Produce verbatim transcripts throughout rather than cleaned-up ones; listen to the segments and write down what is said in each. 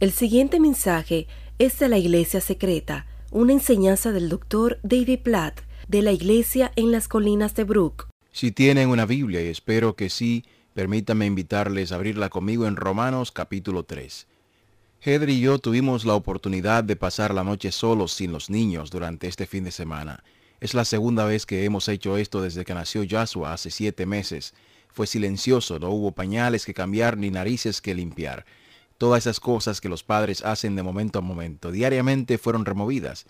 El siguiente mensaje es de la Iglesia Secreta, una enseñanza del doctor David Platt de la Iglesia en las Colinas de Brook. Si tienen una Biblia, y espero que sí, permítanme invitarles a abrirla conmigo en Romanos capítulo tres. Heather y yo tuvimos la oportunidad de pasar la noche solos sin los niños durante este fin de semana. Es la segunda vez que hemos hecho esto desde que nació Joshua hace siete meses. Fue silencioso, no hubo pañales que cambiar ni narices que limpiar. Todas esas cosas que los padres hacen de momento a momento, diariamente fueron removidas.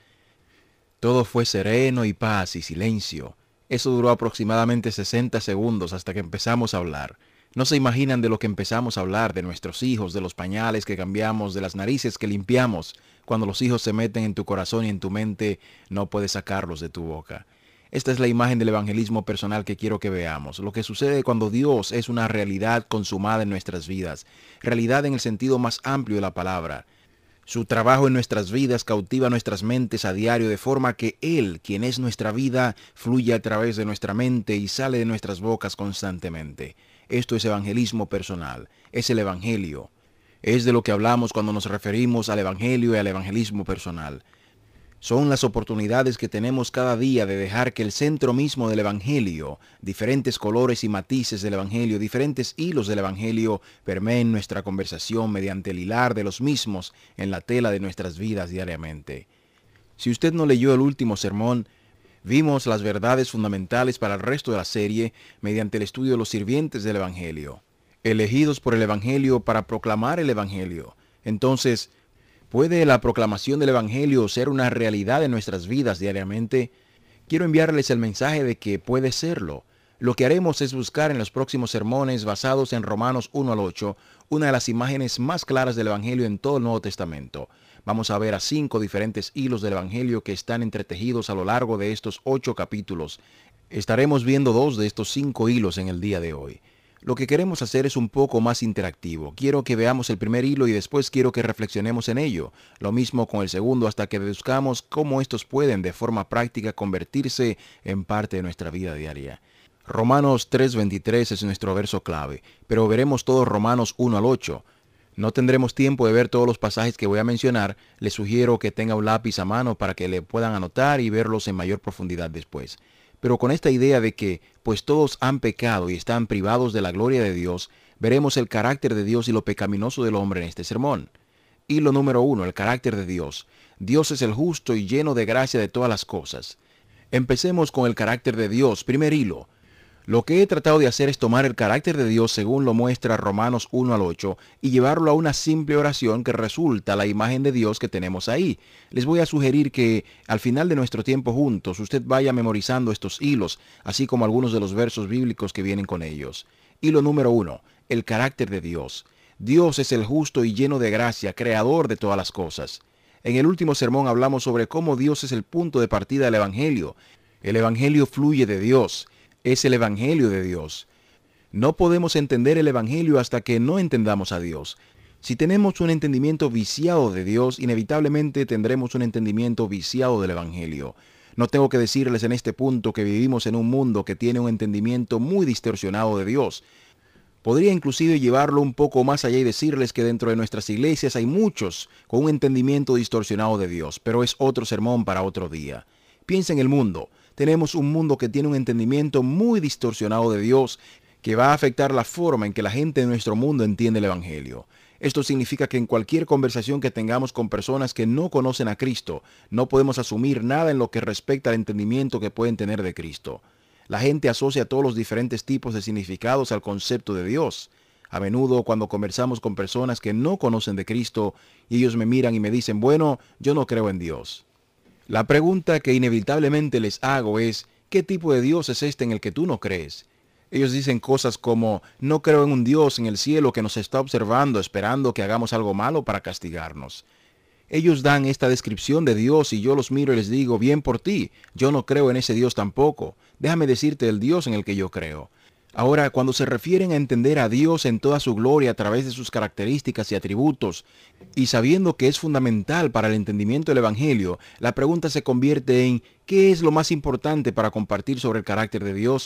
Todo fue sereno y paz y silencio. Eso duró aproximadamente sesenta segundos hasta que empezamos a hablar. No se imaginan de lo que empezamos a hablar, de nuestros hijos, de los pañales que cambiamos, de las narices que limpiamos. Cuando los hijos se meten en tu corazón y en tu mente, no puedes sacarlos de tu boca. Esta es la imagen del evangelismo personal que quiero que veamos. Lo que sucede cuando Dios es una realidad consumada en nuestras vidas. Realidad en el sentido más amplio de la palabra. Su trabajo en nuestras vidas cautiva nuestras mentes a diario de forma que Él, quien es nuestra vida, fluye a través de nuestra mente y sale de nuestras bocas constantemente. Esto es evangelismo personal. Es el evangelio. Es de lo que hablamos cuando nos referimos al evangelio y al evangelismo personal. Son las oportunidades que tenemos cada día de dejar que el centro mismo del evangelio, diferentes colores y matices del evangelio, diferentes hilos del evangelio, permeen nuestra conversación mediante el hilar de los mismos en la tela de nuestras vidas diariamente. Si usted no leyó el último sermón, vimos las verdades fundamentales para el resto de la serie mediante el estudio de los sirvientes del evangelio, elegidos por el evangelio para proclamar el evangelio. Entonces, ¿puede la proclamación del evangelio ser una realidad en nuestras vidas diariamente? Quiero enviarles el mensaje de que puede serlo. Lo que haremos es buscar en los próximos sermones basados en Romanos uno al ocho, una de las imágenes más claras del evangelio en todo el Nuevo Testamento. Vamos a ver a cinco diferentes hilos del evangelio que están entretejidos a lo largo de estos ocho capítulos. Estaremos viendo dos de estos cinco hilos en el día de hoy. Lo que queremos hacer es un poco más interactivo. Quiero que veamos el primer hilo y después quiero que reflexionemos en ello. Lo mismo con el segundo hasta que deduzcamos cómo estos pueden de forma práctica convertirse en parte de nuestra vida diaria. Romanos tres veintitrés es nuestro verso clave, pero veremos todos Romanos uno al ocho. No tendremos tiempo de ver todos los pasajes que voy a mencionar. Les sugiero que tenga un lápiz a mano para que le puedan anotar y verlos en mayor profundidad después. Pero con esta idea de que, pues todos han pecado y están privados de la gloria de Dios, veremos el carácter de Dios y lo pecaminoso del hombre en este sermón. Hilo número uno, el carácter de Dios. Dios es el justo y lleno de gracia de todas las cosas. Empecemos con el carácter de Dios. Primer hilo. Lo que he tratado de hacer es tomar el carácter de Dios según lo muestra Romanos uno al ocho y llevarlo a una simple oración que resulta la imagen de Dios que tenemos ahí. Les voy a sugerir que al final de nuestro tiempo juntos usted vaya memorizando estos hilos, así como algunos de los versos bíblicos que vienen con ellos. Hilo número uno, el carácter de Dios. Dios es el justo y lleno de gracia, creador de todas las cosas. En el último sermón hablamos sobre cómo Dios es el punto de partida del Evangelio. El Evangelio fluye de Dios. Es el Evangelio de Dios. No podemos entender el Evangelio hasta que no entendamos a Dios. Si tenemos un entendimiento viciado de Dios, inevitablemente tendremos un entendimiento viciado del Evangelio. No tengo que decirles en este punto que vivimos en un mundo que tiene un entendimiento muy distorsionado de Dios. Podría inclusive llevarlo un poco más allá y decirles que dentro de nuestras iglesias hay muchos con un entendimiento distorsionado de Dios, pero es otro sermón para otro día. Piensa en el mundo. Tenemos un mundo que tiene un entendimiento muy distorsionado de Dios que va a afectar la forma en que la gente de nuestro mundo entiende el Evangelio. Esto significa que en cualquier conversación que tengamos con personas que no conocen a Cristo, no podemos asumir nada en lo que respecta al entendimiento que pueden tener de Cristo. La gente asocia todos los diferentes tipos de significados al concepto de Dios. A menudo cuando conversamos con personas que no conocen de Cristo y ellos me miran y me dicen, bueno, yo no creo en Dios. La pregunta que inevitablemente les hago es, ¿qué tipo de Dios es este en el que tú no crees? Ellos dicen cosas como, no creo en un Dios en el cielo que nos está observando, esperando que hagamos algo malo para castigarnos. Ellos dan esta descripción de Dios y yo los miro y les digo, bien por ti, yo no creo en ese Dios tampoco. Déjame decirte el Dios en el que yo creo. Ahora, cuando se refieren a entender a Dios en toda su gloria a través de sus características y atributos, y sabiendo que es fundamental para el entendimiento del Evangelio, la pregunta se convierte en ¿qué es lo más importante para compartir sobre el carácter de Dios?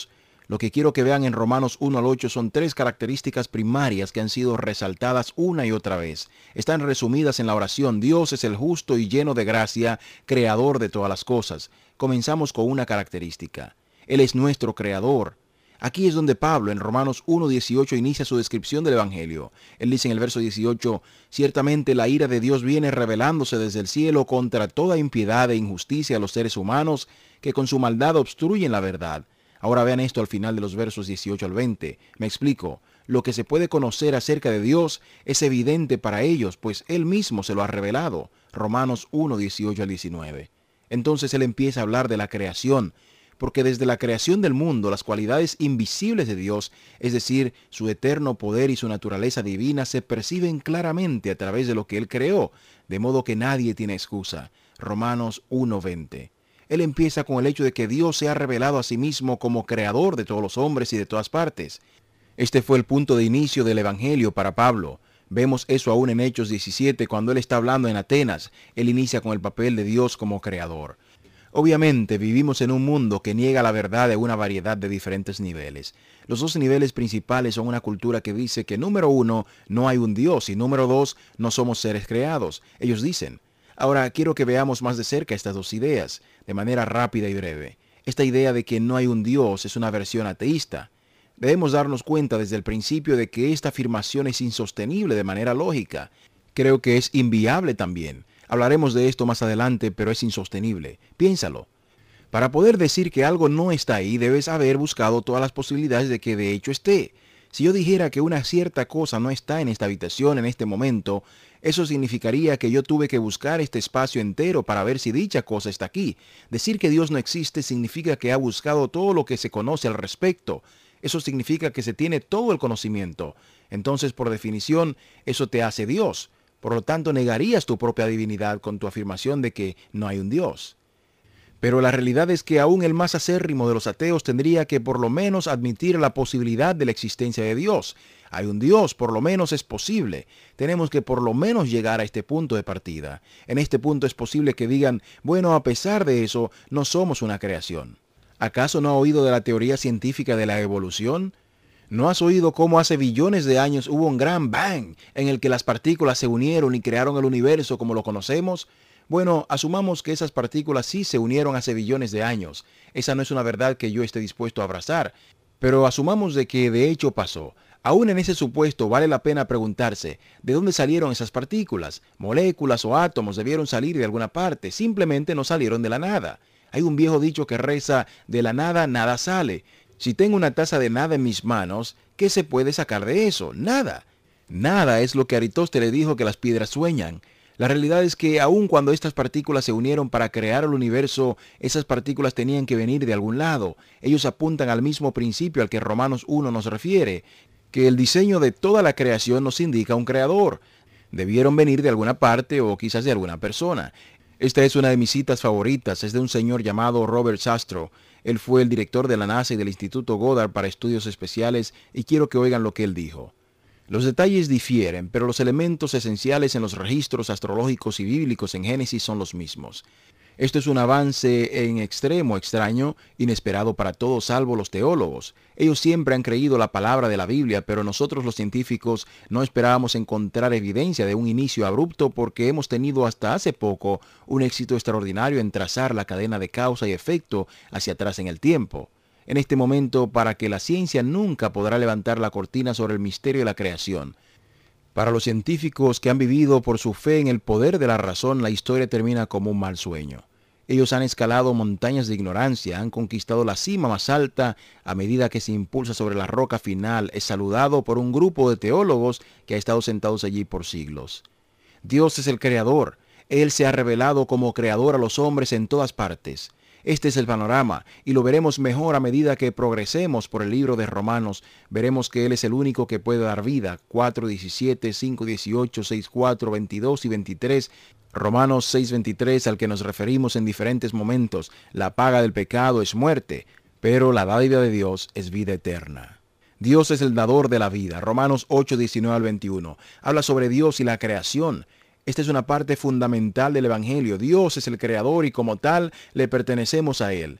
Lo que quiero que vean en Romanos uno al ocho son tres características primarias que han sido resaltadas una y otra vez. Están resumidas en la oración: Dios es el justo y lleno de gracia, creador de todas las cosas. Comenzamos con una característica. Él es nuestro creador. Aquí es donde Pablo, en Romanos uno dieciocho, inicia su descripción del Evangelio. Él dice en el verso dieciocho, ciertamente la ira de Dios viene revelándose desde el cielo contra toda impiedad e injusticia a los seres humanos que con su maldad obstruyen la verdad. Ahora vean esto al final de los versos dieciocho al veinte. Me explico. Lo que se puede conocer acerca de Dios es evidente para ellos, pues Él mismo se lo ha revelado. Romanos uno dieciocho al diecinueve. Entonces Él empieza a hablar de la creación, porque desde la creación del mundo las cualidades invisibles de Dios, es decir, su eterno poder y su naturaleza divina, se perciben claramente a través de lo que Él creó, de modo que nadie tiene excusa. Romanos uno veinte. Él empieza con el hecho de que Dios se ha revelado a sí mismo como creador de todos los hombres y de todas partes. Este fue el punto de inicio del Evangelio para Pablo. Vemos eso aún en Hechos diecisiete, cuando él está hablando en Atenas. Él inicia con el papel de Dios como creador. Obviamente vivimos en un mundo que niega la verdad de una variedad de diferentes niveles. Los dos niveles principales son una cultura que dice que número uno, no hay un Dios, y número dos, no somos seres creados. Ellos dicen. Ahora quiero que veamos más de cerca estas dos ideas, de manera rápida y breve. Esta idea de que no hay un Dios es una versión ateísta. Debemos darnos cuenta desde el principio de que esta afirmación es insostenible de manera lógica. Creo que es inviable también. Hablaremos de esto más adelante, pero es insostenible. Piénsalo. Para poder decir que algo no está ahí, debes haber buscado todas las posibilidades de que de hecho esté. Si yo dijera que una cierta cosa no está en esta habitación en este momento, eso significaría que yo tuve que buscar este espacio entero para ver si dicha cosa está aquí. Decir que Dios no existe significa que ha buscado todo lo que se conoce al respecto. Eso significa que se tiene todo el conocimiento. Entonces, por definición, eso te hace Dios. Por lo tanto, negarías tu propia divinidad con tu afirmación de que no hay un Dios. Pero la realidad es que aún el más acérrimo de los ateos tendría que por lo menos admitir la posibilidad de la existencia de Dios. Hay un Dios, por lo menos es posible. Tenemos que por lo menos llegar a este punto de partida. En este punto es posible que digan, bueno, a pesar de eso, no somos una creación. ¿Acaso no ha oído de la teoría científica de la evolución? ¿No has oído cómo hace billones de años hubo un gran bang en el que las partículas se unieron y crearon el universo como lo conocemos? Bueno, asumamos que esas partículas sí se unieron hace billones de años. Esa no es una verdad que yo esté dispuesto a abrazar, pero asumamos de que de hecho pasó. Aún en ese supuesto vale la pena preguntarse, ¿de dónde salieron esas partículas? Moléculas o átomos debieron salir de alguna parte, simplemente no salieron de la nada. Hay un viejo dicho que reza, de la nada nada sale. Si tengo una taza de nada en mis manos, ¿qué se puede sacar de eso? Nada. Nada es lo que Aristóteles dijo que las piedras sueñan. La realidad es que aun cuando estas partículas se unieron para crear el universo, esas partículas tenían que venir de algún lado. Ellos apuntan al mismo principio al que Romanos uno nos refiere, que el diseño de toda la creación nos indica un creador. Debieron venir de alguna parte o quizás de alguna persona. Esta es una de mis citas favoritas, es de un señor llamado Robert Sastro. Él fue el director de la NASA y del Instituto Goddard para Estudios Especiales, y quiero que oigan lo que él dijo. Los detalles difieren, pero los elementos esenciales en los registros astrológicos y bíblicos en Génesis son los mismos. Esto es un avance en extremo extraño, inesperado para todos salvo los teólogos. Ellos siempre han creído la palabra de la Biblia, pero nosotros los científicos no esperábamos encontrar evidencia de un inicio abrupto porque hemos tenido hasta hace poco un éxito extraordinario en trazar la cadena de causa y efecto hacia atrás en el tiempo. En este momento, para que la ciencia nunca podrá levantar la cortina sobre el misterio de la creación. Para los científicos que han vivido por su fe en el poder de la razón, la historia termina como un mal sueño. Ellos han escalado montañas de ignorancia, han conquistado la cima más alta a medida que se impulsa sobre la roca final, es saludado por un grupo de teólogos que ha estado sentados allí por siglos. Dios es el creador. Él se ha revelado como creador a los hombres en todas partes. Este es el panorama, y lo veremos mejor a medida que progresemos por el libro de Romanos. Veremos que Él es el único que puede dar vida. cuatro diecisiete, cinco dieciocho, seis cuatro, veintidós y veintitrés. Romanos seis veintitrés, al que nos referimos en diferentes momentos. La paga del pecado es muerte, pero la dádiva de Dios es vida eterna. Dios es el dador de la vida. Romanos ocho, diecinueve al veintiuno. Habla sobre Dios y la creación. Esta es una parte fundamental del Evangelio. Dios es el creador y como tal le pertenecemos a Él.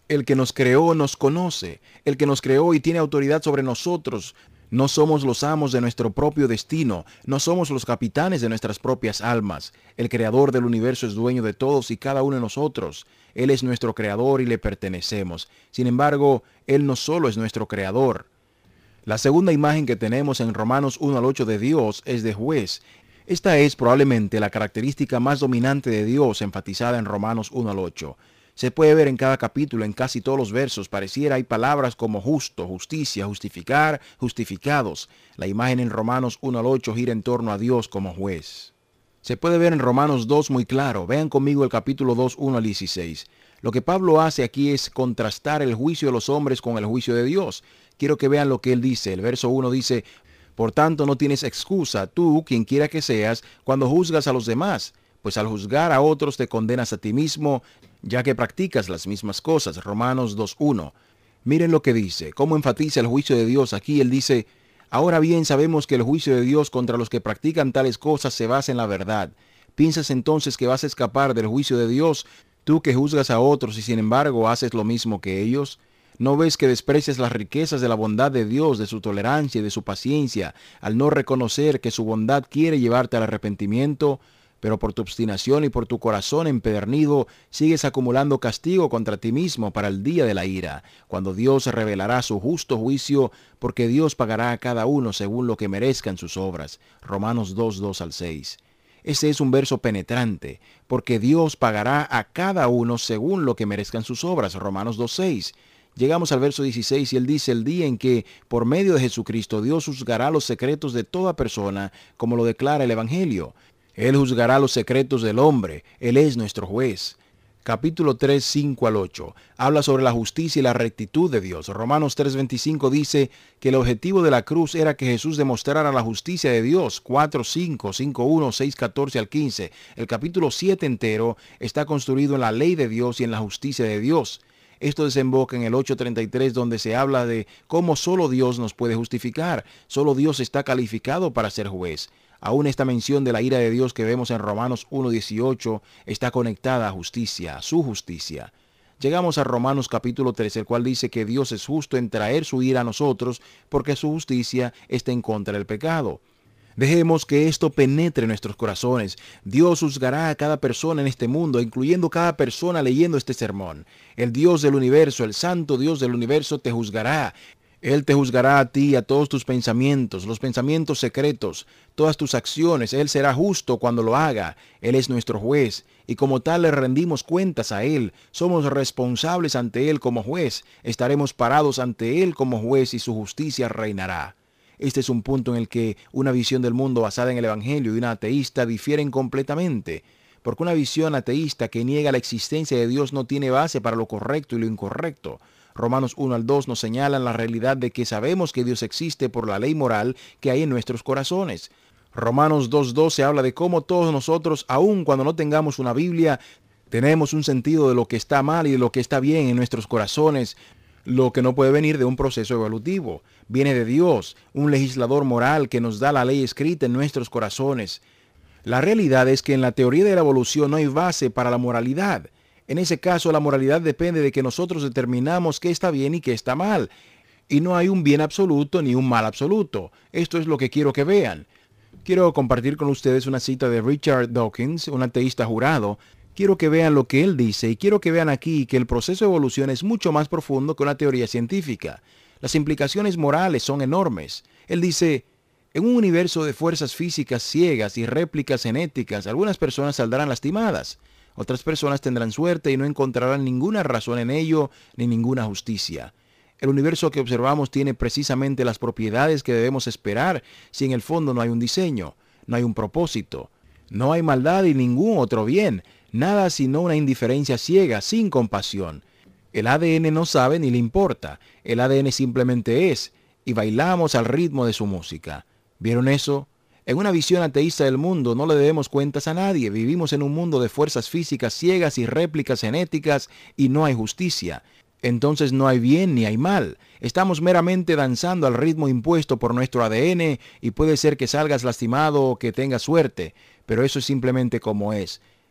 El que nos creó nos conoce, el que nos creó y tiene autoridad sobre nosotros. No somos los amos de nuestro propio destino, no somos los capitanes de nuestras propias almas. El creador del universo es dueño de todos y cada uno de nosotros. Él es nuestro creador y le pertenecemos. Sin embargo, Él no solo es nuestro creador. La segunda imagen que tenemos en Romanos uno al ocho de Dios es de juez. Esta es probablemente la característica más dominante de Dios enfatizada en Romanos uno al ocho. Se puede ver en cada capítulo, en casi todos los versos, pareciera hay palabras como justo, justicia, justificar, justificados. La imagen en Romanos uno al ocho gira en torno a Dios como juez. Se puede ver en Romanos dos muy claro. Vean conmigo el capítulo dos, uno al dieciséis. Lo que Pablo hace aquí es contrastar el juicio de los hombres con el juicio de Dios. Quiero que vean lo que él dice. El verso uno dice: por tanto no tienes excusa, tú, quien quiera que seas, cuando juzgas a los demás, pues al juzgar a otros te condenas a ti mismo, ya que practicas las mismas cosas. Romanos dos uno. Miren lo que dice, cómo enfatiza el juicio de Dios aquí. Él dice: ahora bien sabemos que el juicio de Dios contra los que practican tales cosas se basa en la verdad. ¿Piensas entonces que vas a escapar del juicio de Dios, tú que juzgas a otros y sin embargo haces lo mismo que ellos? ¿No ves que desprecias las riquezas de la bondad de Dios, de su tolerancia y de su paciencia, al no reconocer que su bondad quiere llevarte al arrepentimiento? Pero por tu obstinación y por tu corazón empedernido, sigues acumulando castigo contra ti mismo para el día de la ira, cuando Dios revelará su justo juicio, porque Dios pagará a cada uno según lo que merezcan sus obras. Romanos dos, dos al seis. Ese es un verso penetrante, porque Dios pagará a cada uno según lo que merezcan sus obras. Romanos dos, seis. Llegamos al verso dieciséis y él dice: el día en que, por medio de Jesucristo, Dios juzgará los secretos de toda persona, como lo declara el Evangelio. Él juzgará los secretos del hombre. Él es nuestro juez. Capítulo tres, cinco al ocho. Habla sobre la justicia y la rectitud de Dios. Romanos tres, veinticinco dice que el objetivo de la cruz era que Jesús demostrara la justicia de Dios. cuatro, cinco, cinco, uno, seis, catorce al quince. El capítulo siete entero está construido en la ley de Dios y en la justicia de Dios. Esto desemboca en el ocho treinta y tres, donde se habla de cómo solo Dios nos puede justificar. Solo Dios está calificado para ser juez. Aún esta mención de la ira de Dios que vemos en Romanos uno dieciocho está conectada a justicia, a su justicia. Llegamos a Romanos capítulo tres, el cual dice que Dios es justo en traer su ira a nosotros, porque su justicia está en contra del pecado. Dejemos que esto penetre en nuestros corazones. Dios juzgará a cada persona en este mundo, incluyendo cada persona leyendo este sermón. El Dios del universo, el santo Dios del universo, te juzgará. Él te juzgará a ti, a todos tus pensamientos, los pensamientos secretos, todas tus acciones. Él será justo cuando lo haga. Él es nuestro juez, y como tal le rendimos cuentas a Él. Somos responsables ante Él como juez. Estaremos parados ante Él como juez y su justicia reinará. Este es un punto en el que una visión del mundo basada en el Evangelio y una ateísta difieren completamente, porque una visión ateísta que niega la existencia de Dios no tiene base para lo correcto y lo incorrecto. Romanos uno al dos nos señalan la realidad de que sabemos que Dios existe por la ley moral que hay en nuestros corazones. Romanos dos doce habla de cómo todos nosotros, aun cuando no tengamos una Biblia, tenemos un sentido de lo que está mal y de lo que está bien en nuestros corazones, lo que no puede venir de un proceso evolutivo. Viene de Dios, un legislador moral que nos da la ley escrita en nuestros corazones. La realidad es que en la teoría de la evolución no hay base para la moralidad. En ese caso, la moralidad depende de que nosotros determinamos qué está bien y qué está mal. Y no hay un bien absoluto ni un mal absoluto. Esto es lo que quiero que vean. Quiero compartir con ustedes una cita de Richard Dawkins, un ateísta jurado. Quiero que vean lo que él dice y quiero que vean aquí que el proceso de evolución es mucho más profundo que una teoría científica. Las implicaciones morales son enormes. Él dice: en un universo de fuerzas físicas ciegas y réplicas genéticas, algunas personas saldrán lastimadas. Otras personas tendrán suerte y no encontrarán ninguna razón en ello ni ninguna justicia. El universo que observamos tiene precisamente las propiedades que debemos esperar si en el fondo no hay un diseño, no hay un propósito, no hay maldad y ningún otro bien, nada sino una indiferencia ciega, sin compasión. El A D N no sabe ni le importa, el A D N simplemente es, y bailamos al ritmo de su música. ¿Vieron eso? En una visión ateísta del mundo no le debemos cuentas a nadie. Vivimos en un mundo de fuerzas físicas ciegas y réplicas genéticas y no hay justicia. Entonces no hay bien ni hay mal. Estamos meramente danzando al ritmo impuesto por nuestro A D N y puede ser que salgas lastimado o que tengas suerte, pero eso es simplemente como es.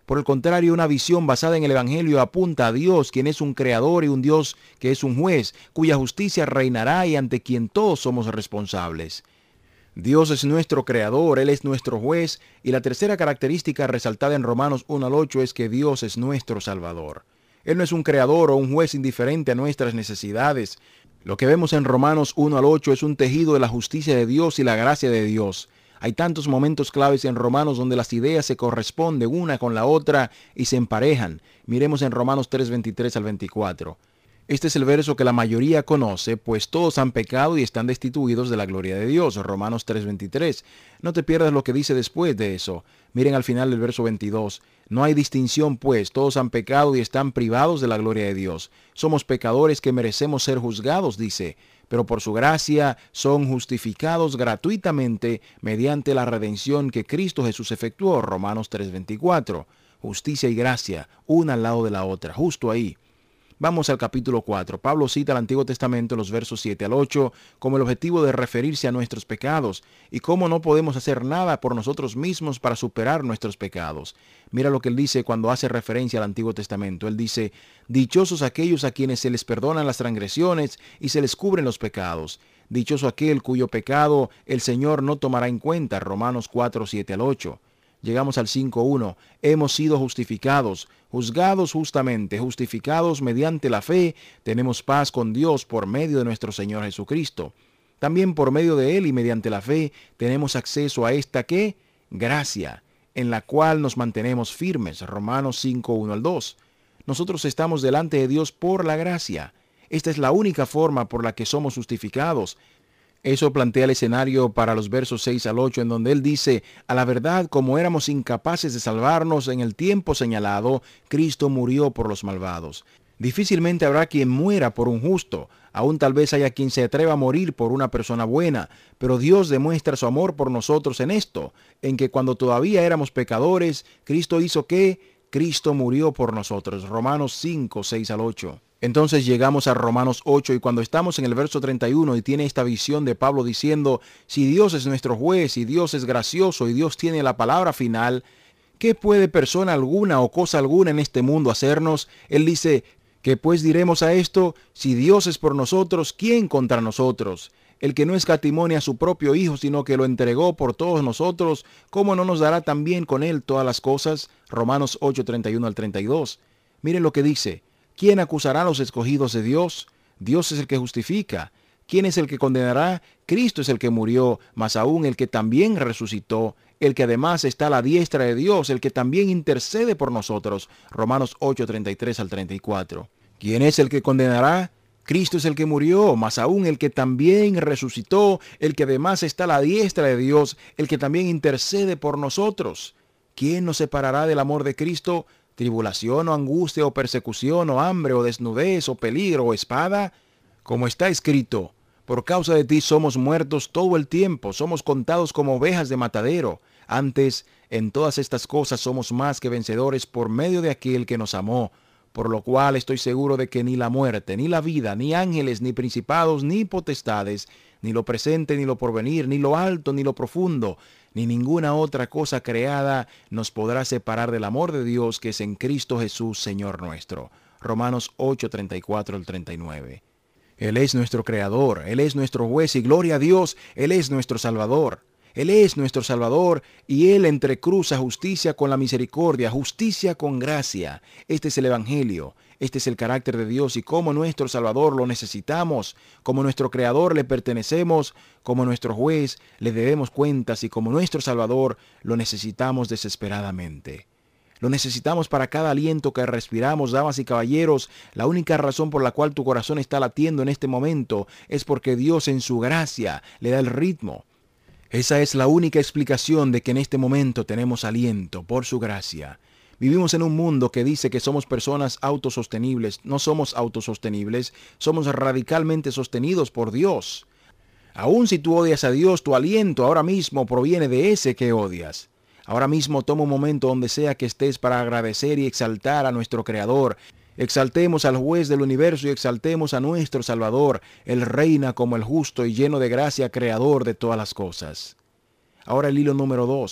Por el contrario, una visión basada en el Evangelio apunta a Dios, quien es un creador y un Dios que es un juez, cuya justicia reinará y ante quien todos somos responsables. Dios es nuestro creador, Él es nuestro juez, y la tercera característica resaltada en Romanos uno al ocho es que Dios es nuestro Salvador. Él no es un creador o un juez indiferente a nuestras necesidades. Lo que vemos en Romanos uno al ocho es un tejido de la justicia de Dios y la gracia de Dios. Hay tantos momentos claves en Romanos donde las ideas se corresponden una con la otra y se emparejan. Miremos en Romanos tres, veintitrés al veinticuatro. Este es el verso que la mayoría conoce, pues todos han pecado y están destituidos de la gloria de Dios. Romanos tres, veintitrés. No te pierdas lo que dice después de eso. Miren al final del verso veintidós. No hay distinción, pues todos han pecado y están privados de la gloria de Dios. Somos pecadores que merecemos ser juzgados, dice, pero por su gracia son justificados gratuitamente mediante la redención que Cristo Jesús efectuó. Romanos tres, veinticuatro. Justicia y gracia, una al lado de la otra, justo ahí. Vamos al capítulo cuatro. Pablo cita el Antiguo Testamento, los versos siete al ocho, como el objetivo de referirse a nuestros pecados y cómo no podemos hacer nada por nosotros mismos para superar nuestros pecados. Mira lo que él dice cuando hace referencia al Antiguo Testamento. Él dice, dichosos aquellos a quienes se les perdonan las transgresiones y se les cubren los pecados. Dichoso aquel cuyo pecado el Señor no tomará en cuenta. Romanos cuatro, siete al ocho. Llegamos al cinco uno. Hemos sido justificados, juzgados justamente, justificados mediante la fe, tenemos paz con Dios por medio de nuestro Señor Jesucristo. También por medio de Él y mediante la fe tenemos acceso a esta ¿qué? Gracia, en la cual nos mantenemos firmes. Romanos cinco, uno al dos. Nosotros estamos delante de Dios por la gracia. Esta es la única forma por la que somos justificados. Eso plantea el escenario para los versos seis al ocho, en donde él dice, a la verdad, como éramos incapaces de salvarnos en el tiempo señalado, Cristo murió por los malvados. Difícilmente habrá quien muera por un justo, aún tal vez haya quien se atreva a morir por una persona buena, pero Dios demuestra su amor por nosotros en esto, en que cuando todavía éramos pecadores, Cristo hizo ¿qué? Cristo murió por nosotros. Romanos cinco, seis al ocho. Entonces llegamos a Romanos ocho y cuando estamos en el verso treinta y uno y tiene esta visión de Pablo diciendo, si Dios es nuestro juez y Dios es gracioso y Dios tiene la palabra final, ¿qué puede persona alguna o cosa alguna en este mundo hacernos? Él dice, ¿qué pues diremos a esto? Si Dios es por nosotros, ¿quién contra nosotros? El que no escatimó a su propio Hijo, sino que lo entregó por todos nosotros, ¿cómo no nos dará también con él todas las cosas? Romanos ocho, treinta y uno al treinta y dos. Miren lo que dice. ¿Quién acusará a los escogidos de Dios? Dios es el que justifica. ¿Quién es el que condenará? Cristo es el que murió, mas aún el que también resucitó, el que además está a la diestra de Dios, el que también intercede por nosotros. Romanos ocho, treinta y tres al treinta y cuatro. ¿Quién es el que condenará? Cristo es el que murió, mas aún el que también resucitó, el que además está a la diestra de Dios, el que también intercede por nosotros. ¿Quién nos separará del amor de Cristo? ¿Tribulación o angustia o persecución o hambre o desnudez o peligro o espada? Como está escrito, por causa de ti somos muertos todo el tiempo, somos contados como ovejas de matadero. Antes, en todas estas cosas somos más que vencedores por medio de aquel que nos amó. Por lo cual estoy seguro de que ni la muerte, ni la vida, ni ángeles, ni principados, ni potestades, ni lo presente, ni lo porvenir, ni lo alto, ni lo profundo, ni ninguna otra cosa creada nos podrá separar del amor de Dios que es en Cristo Jesús, Señor nuestro. Romanos ocho, treinta y cuatro al treinta y nueve. Él es nuestro Creador, Él es nuestro juez y gloria a Dios, Él es nuestro Salvador. Él es nuestro Salvador y Él entrecruza justicia con la misericordia, justicia con gracia. Este es el Evangelio, este es el carácter de Dios y como nuestro Salvador lo necesitamos, como nuestro Creador le pertenecemos, como nuestro juez le debemos cuentas y como nuestro Salvador lo necesitamos desesperadamente. Lo necesitamos para cada aliento que respiramos, damas y caballeros. La única razón por la cual tu corazón está latiendo en este momento es porque Dios en su gracia le da el ritmo. Esa es la única explicación de que en este momento tenemos aliento por su gracia. Vivimos en un mundo que dice que somos personas autosostenibles. No somos autosostenibles, somos radicalmente sostenidos por Dios. Aun si tú odias a Dios, tu aliento ahora mismo proviene de ese que odias. Ahora mismo toma un momento donde sea que estés para agradecer y exaltar a nuestro Creador. Exaltemos al juez del universo y exaltemos a nuestro Salvador. Él reina como el justo y lleno de gracia, creador de todas las cosas. Ahora el hilo número dos.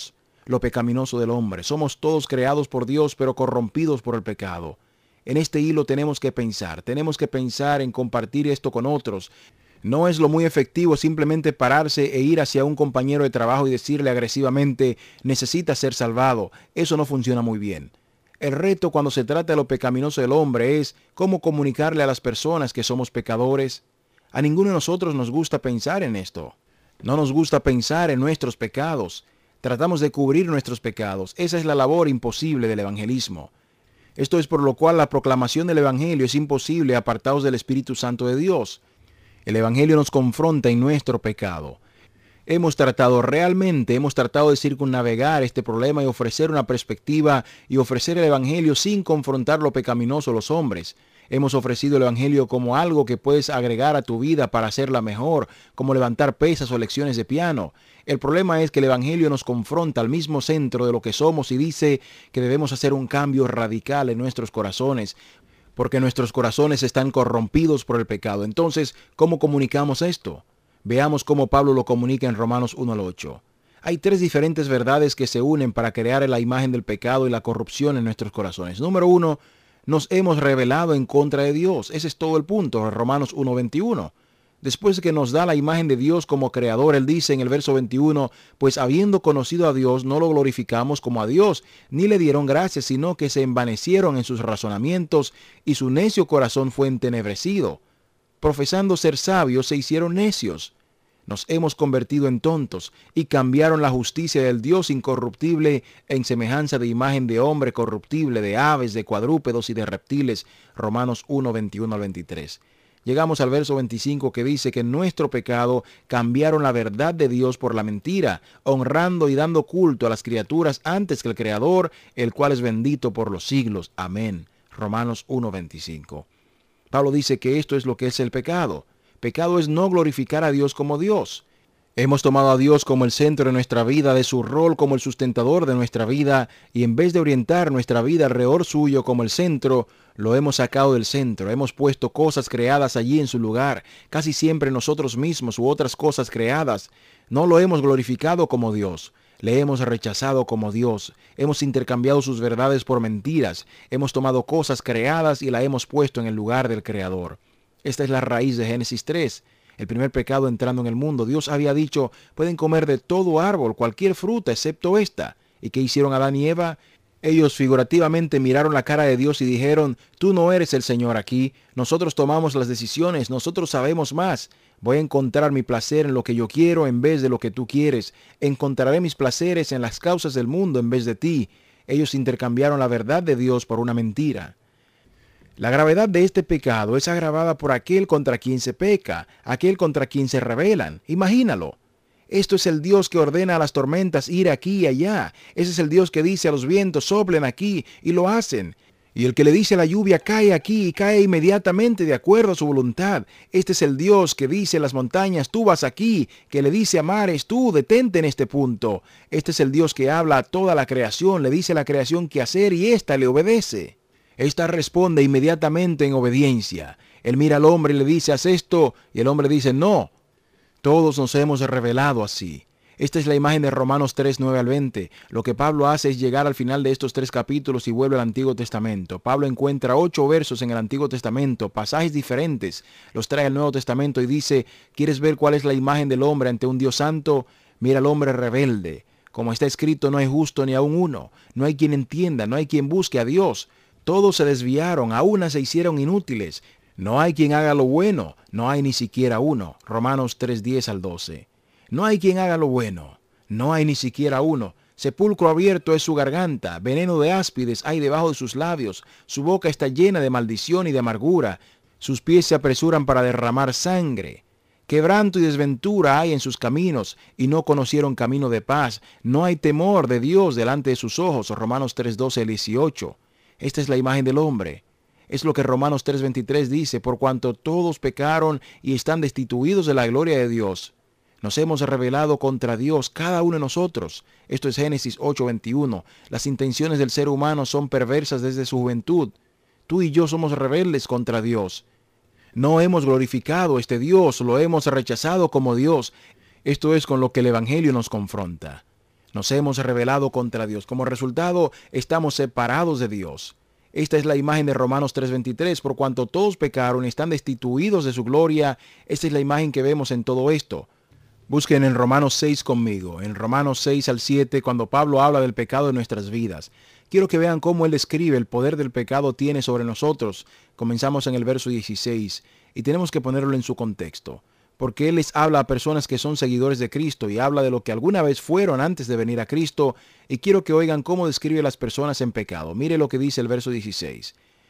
lo pecaminoso del hombre. Somos todos creados por Dios, pero corrompidos por el pecado. En este hilo tenemos que pensar, tenemos que pensar en compartir esto con otros. No es lo muy efectivo simplemente pararse e ir hacia un compañero de trabajo y decirle agresivamente, necesita ser salvado. Eso no funciona muy bien. El reto cuando se trata de lo pecaminoso del hombre es cómo comunicarle a las personas que somos pecadores. A ninguno de nosotros nos gusta pensar en esto. No nos gusta pensar en nuestros pecados. Tratamos de cubrir nuestros pecados. Esa es la labor imposible del evangelismo. Esto es por lo cual la proclamación del evangelio es imposible apartados del Espíritu Santo de Dios. El evangelio nos confronta en nuestro pecado. Hemos tratado realmente, hemos tratado de circunnavegar este problema y ofrecer una perspectiva y ofrecer el evangelio sin confrontar lo pecaminoso de los hombres. Hemos ofrecido el evangelio como algo que puedes agregar a tu vida para hacerla mejor, como levantar pesas o lecciones de piano. El problema es que el evangelio nos confronta al mismo centro de lo que somos y dice que debemos hacer un cambio radical en nuestros corazones, porque nuestros corazones están corrompidos por el pecado. Entonces, ¿cómo comunicamos esto? Veamos cómo Pablo lo comunica en Romanos uno al ocho. Hay tres diferentes verdades que se unen para crear la imagen del pecado y la corrupción en nuestros corazones. Número uno, nos hemos rebelado en contra de Dios. Ese es todo el punto, Romanos uno veintiuno. Después que nos da la imagen de Dios como creador, él dice en el verso veintiuno, pues habiendo conocido a Dios, no lo glorificamos como a Dios, ni le dieron gracias, sino que se envanecieron en sus razonamientos, y su necio corazón fue entenebrecido. Profesando ser sabios, se hicieron necios. Nos hemos convertido en tontos y cambiaron la justicia del Dios incorruptible en semejanza de imagen de hombre corruptible, de aves, de cuadrúpedos y de reptiles. Romanos uno, veintiuno al veintitrés. Llegamos al verso veinticinco que dice que en nuestro pecado cambiaron la verdad de Dios por la mentira, honrando y dando culto a las criaturas antes que el Creador, el cual es bendito por los siglos. Amén. Romanos uno, veinticinco. Pablo dice que esto es lo que es el pecado. Pecado es no glorificar a Dios como Dios. Hemos tomado a Dios como el centro de nuestra vida, de su rol como el sustentador de nuestra vida, y en vez de orientar nuestra vida alrededor suyo como el centro, lo hemos sacado del centro. Hemos puesto cosas creadas allí en su lugar, casi siempre nosotros mismos u otras cosas creadas. No lo hemos glorificado como Dios. Le hemos rechazado como Dios. Hemos intercambiado sus verdades por mentiras. Hemos tomado cosas creadas y la hemos puesto en el lugar del Creador. Esta es la raíz de Génesis tres. El primer pecado entrando en el mundo. Dios había dicho, pueden comer de todo árbol, cualquier fruta, excepto esta. ¿Y qué hicieron Adán y Eva? Ellos figurativamente miraron la cara de Dios y dijeron, tú no eres el Señor aquí. Nosotros tomamos las decisiones, nosotros sabemos más. Voy a encontrar mi placer en lo que yo quiero en vez de lo que tú quieres. Encontraré mis placeres en las causas del mundo en vez de ti. Ellos intercambiaron la verdad de Dios por una mentira. La gravedad de este pecado es agravada por aquel contra quien se peca, aquel contra quien se rebelan. Imagínalo. Esto es el Dios que ordena a las tormentas ir aquí y allá. Ese es el Dios que dice a los vientos, soplen aquí, y lo hacen. Y el que le dice a la lluvia, cae aquí, y cae inmediatamente de acuerdo a su voluntad. Este es el Dios que dice a las montañas, tú vas aquí, que le dice a mares, tú detente en este punto. Este es el Dios que habla a toda la creación, le dice a la creación qué hacer y ésta le obedece. Esta responde inmediatamente en obediencia. Él mira al hombre y le dice, haz esto, y el hombre dice, no. Todos nos hemos revelado así. Esta es la imagen de Romanos tres, nueve al veinte. Lo que Pablo hace es llegar al final de estos tres capítulos y vuelve al Antiguo Testamento. Pablo encuentra ocho versos en el Antiguo Testamento, pasajes diferentes, los trae al Nuevo Testamento y dice, ¿quieres ver cuál es la imagen del hombre ante un Dios santo? Mira al hombre rebelde. Como está escrito, no hay justo ni aun uno. No hay quien entienda, no hay quien busque a Dios. Todos se desviaron, a una se hicieron inútiles. No hay quien haga lo bueno, no hay ni siquiera uno. Romanos tres, diez al doce. No hay quien haga lo bueno, no hay ni siquiera uno. Sepulcro abierto es su garganta, veneno de áspides hay debajo de sus labios. Su boca está llena de maldición y de amargura. Sus pies se apresuran para derramar sangre. Quebranto y desventura hay en sus caminos, y no conocieron camino de paz. No hay temor de Dios delante de sus ojos. Romanos tres, doce al dieciocho. Esta es la imagen del hombre. Es lo que Romanos tres, veintitrés dice, por cuanto todos pecaron y están destituidos de la gloria de Dios. Nos hemos rebelado contra Dios, cada uno de nosotros. Esto es Génesis ocho, veintiuno. Las intenciones del ser humano son perversas desde su juventud. Tú y yo somos rebeldes contra Dios. No hemos glorificado a este Dios, lo hemos rechazado como Dios. Esto es con lo que el Evangelio nos confronta. Nos hemos rebelado contra Dios. Como resultado, estamos separados de Dios. Esta es la imagen de Romanos tres veintitrés. Por cuanto todos pecaron y están destituidos de su gloria, esta es la imagen que vemos en todo esto. Busquen en Romanos seis conmigo, en Romanos seis al siete, cuando Pablo habla del pecado de nuestras vidas. Quiero que vean cómo él describe el poder del pecado tiene sobre nosotros. Comenzamos en el verso dieciséis y tenemos que ponerlo en su contexto, porque él les habla a personas que son seguidores de Cristo y habla de lo que alguna vez fueron antes de venir a Cristo, y quiero que oigan cómo describe a las personas en pecado. Mire lo que dice el verso dieciséis.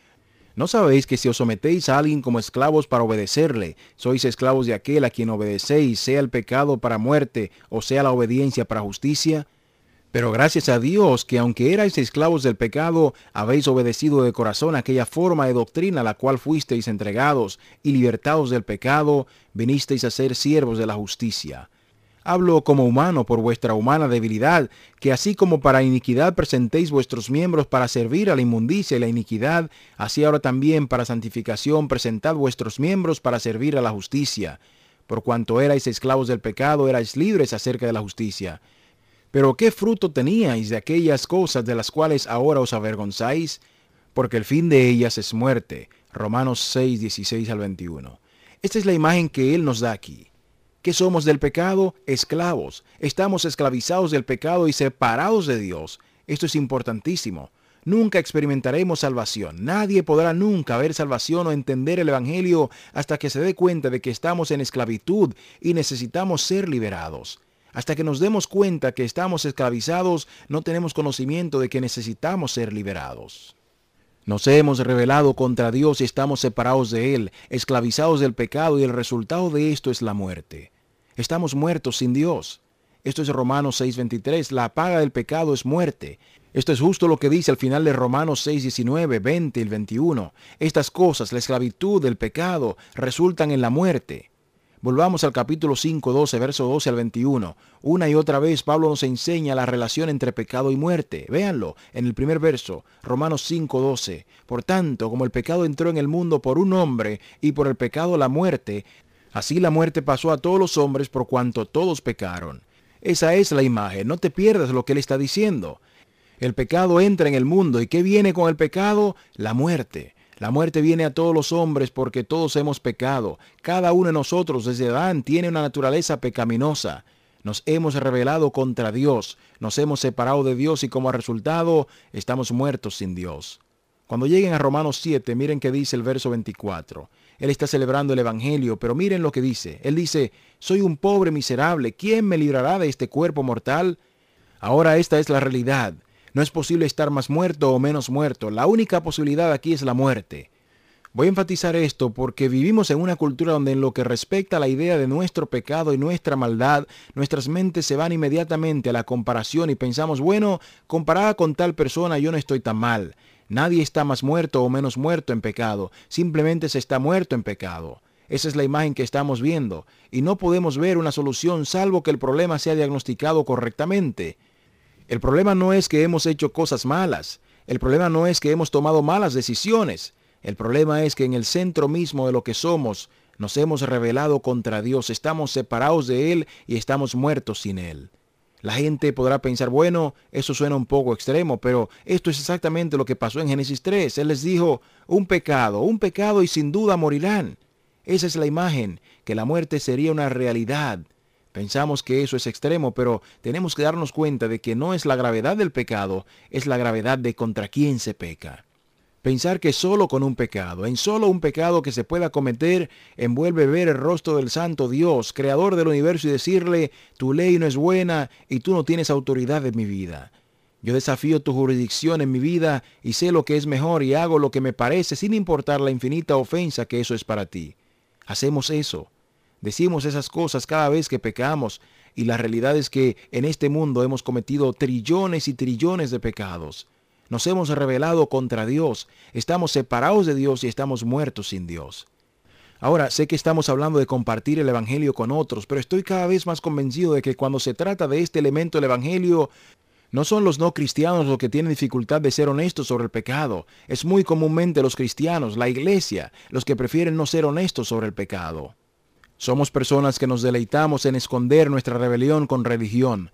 ¿No sabéis que si os sometéis a alguien como esclavos para obedecerle, sois esclavos de aquel a quien obedecéis, sea el pecado para muerte o sea la obediencia para justicia? Pero gracias a Dios que aunque erais esclavos del pecado, habéis obedecido de corazón aquella forma de doctrina a la cual fuisteis entregados, y libertados del pecado, vinisteis a ser siervos de la justicia. Hablo como humano por vuestra humana debilidad, que así como para iniquidad presentéis vuestros miembros para servir a la inmundicia y la iniquidad, así ahora también para santificación presentad vuestros miembros para servir a la justicia. Por cuanto erais esclavos del pecado, erais libres acerca de la justicia. Pero ¿qué fruto teníais de aquellas cosas de las cuales ahora os avergonzáis? Porque el fin de ellas es muerte. Romanos seis, dieciséis al veintiuno. Esta es la imagen que él nos da aquí. ¿Qué somos del pecado? Esclavos. Estamos esclavizados del pecado y separados de Dios. Esto es importantísimo. Nunca experimentaremos salvación. Nadie podrá nunca ver salvación o entender el Evangelio hasta que se dé cuenta de que estamos en esclavitud y necesitamos ser liberados. Hasta que nos demos cuenta que estamos esclavizados, no tenemos conocimiento de que necesitamos ser liberados. Nos hemos rebelado contra Dios y estamos separados de Él, esclavizados del pecado, y el resultado de esto es la muerte. Estamos muertos sin Dios. Esto es Romanos seis veintitrés. La paga del pecado es muerte. Esto es justo lo que dice al final de Romanos seis diecinueve, veinte y veintiuno. Estas cosas, la esclavitud del pecado, resultan en la muerte. Volvamos al capítulo cinco, doce, verso doce al veintiuno. Una y otra vez Pablo nos enseña la relación entre pecado y muerte. Véanlo en el primer verso, Romanos cinco, doce. Por tanto, como el pecado entró en el mundo por un hombre, y por el pecado la muerte, así la muerte pasó a todos los hombres por cuanto todos pecaron. Esa es la imagen, no te pierdas lo que él está diciendo. El pecado entra en el mundo, ¿y qué viene con el pecado? La muerte. La muerte viene a todos los hombres porque todos hemos pecado. Cada uno de nosotros desde Adán tiene una naturaleza pecaminosa. Nos hemos rebelado contra Dios, nos hemos separado de Dios y como resultado estamos muertos sin Dios. Cuando lleguen a Romanos siete, miren qué dice el verso veinticuatro. Él está celebrando el Evangelio, pero miren lo que dice. Él dice, soy un pobre miserable, ¿quién me librará de este cuerpo mortal? Ahora esta es la realidad. No es posible estar más muerto o menos muerto. La única posibilidad aquí es la muerte. Voy a enfatizar esto porque vivimos en una cultura donde en lo que respecta a la idea de nuestro pecado y nuestra maldad, nuestras mentes se van inmediatamente a la comparación y pensamos, bueno, comparada con tal persona yo no estoy tan mal. Nadie está más muerto o menos muerto en pecado. Simplemente se está muerto en pecado. Esa es la imagen que estamos viendo. Y no podemos ver una solución salvo que el problema sea diagnosticado correctamente. El problema no es que hemos hecho cosas malas. El problema no es que hemos tomado malas decisiones. El problema es que en el centro mismo de lo que somos, nos hemos rebelado contra Dios, estamos separados de Él y estamos muertos sin Él. La gente podrá pensar, bueno, eso suena un poco extremo, pero esto es exactamente lo que pasó en Génesis tres. Él les dijo, un pecado, un pecado y sin duda morirán. Esa es la imagen, que la muerte sería una realidad. Pensamos que eso es extremo, pero tenemos que darnos cuenta de que no es la gravedad del pecado, es la gravedad de contra quién se peca. Pensar que solo con un pecado, en solo un pecado que se pueda cometer, envuelve ver el rostro del santo Dios, creador del universo, y decirle, tu ley no es buena y tú no tienes autoridad en mi vida. Yo desafío tu jurisdicción en mi vida y sé lo que es mejor y hago lo que me parece sin importar la infinita ofensa que eso es para ti. Hacemos eso. Decimos esas cosas cada vez que pecamos y la realidad es que en este mundo hemos cometido trillones y trillones de pecados. Nos hemos rebelado contra Dios, estamos separados de Dios y estamos muertos sin Dios. Ahora, sé que estamos hablando de compartir el Evangelio con otros, pero estoy cada vez más convencido de que cuando se trata de este elemento del Evangelio, no son los no cristianos los que tienen dificultad de ser honestos sobre el pecado. Es muy comúnmente los cristianos, la iglesia, los que prefieren no ser honestos sobre el pecado. Somos personas que nos deleitamos en esconder nuestra rebelión con religión.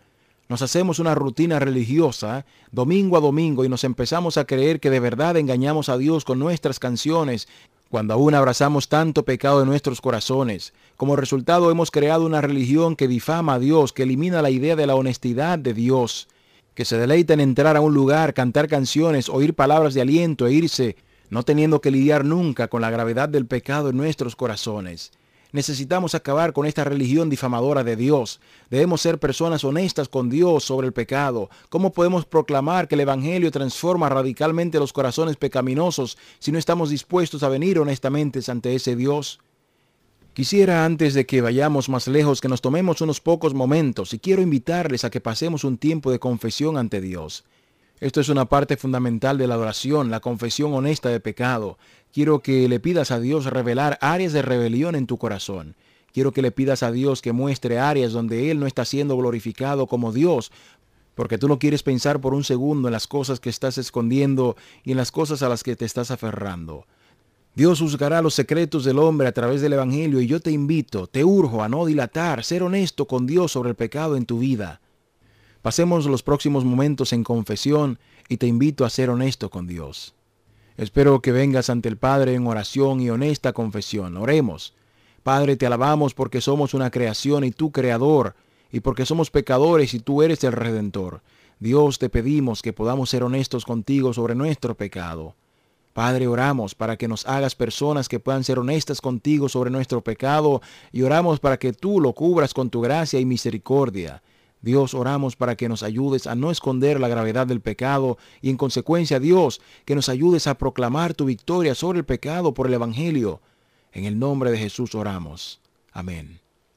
Nos hacemos una rutina religiosa domingo a domingo y nos empezamos a creer que de verdad engañamos a Dios con nuestras canciones, cuando aún abrazamos tanto pecado en nuestros corazones. Como resultado hemos creado una religión que difama a Dios, que elimina la idea de la honestidad de Dios, que se deleita en entrar a un lugar, cantar canciones, oír palabras de aliento e irse, no teniendo que lidiar nunca con la gravedad del pecado en nuestros corazones. Necesitamos acabar con esta religión difamadora de Dios. Debemos ser personas honestas con Dios sobre el pecado. ¿Cómo podemos proclamar que el Evangelio transforma radicalmente los corazones pecaminosos si no estamos dispuestos a venir honestamente ante ese Dios? Quisiera, antes de que vayamos más lejos, que nos tomemos unos pocos momentos y quiero invitarles a que pasemos un tiempo de confesión ante Dios. Esto es una parte fundamental de la adoración, la confesión honesta de pecado. Quiero que le pidas a Dios revelar áreas de rebelión en tu corazón. Quiero que le pidas a Dios que muestre áreas donde Él no está siendo glorificado como Dios, porque tú no quieres pensar por un segundo en las cosas que estás escondiendo y en las cosas a las que te estás aferrando. Dios juzgará los secretos del hombre a través del Evangelio y yo te invito, te urjo a no dilatar, ser honesto con Dios sobre el pecado en tu vida. Pasemos los próximos momentos en confesión y te invito a ser honesto con Dios. Espero que vengas ante el Padre en oración y honesta confesión. Oremos. Padre, te alabamos porque somos una creación y tú creador, y porque somos pecadores y tú eres el Redentor. Dios, te pedimos que podamos ser honestos contigo sobre nuestro pecado. Padre, oramos para que nos hagas personas que puedan ser honestas contigo sobre nuestro pecado y oramos para que tú lo cubras con tu gracia y misericordia. Dios, oramos para que nos ayudes a no esconder la gravedad del pecado y en consecuencia, Dios, que nos ayudes a proclamar tu victoria sobre el pecado por el Evangelio. En el nombre de Jesús oramos. Amén.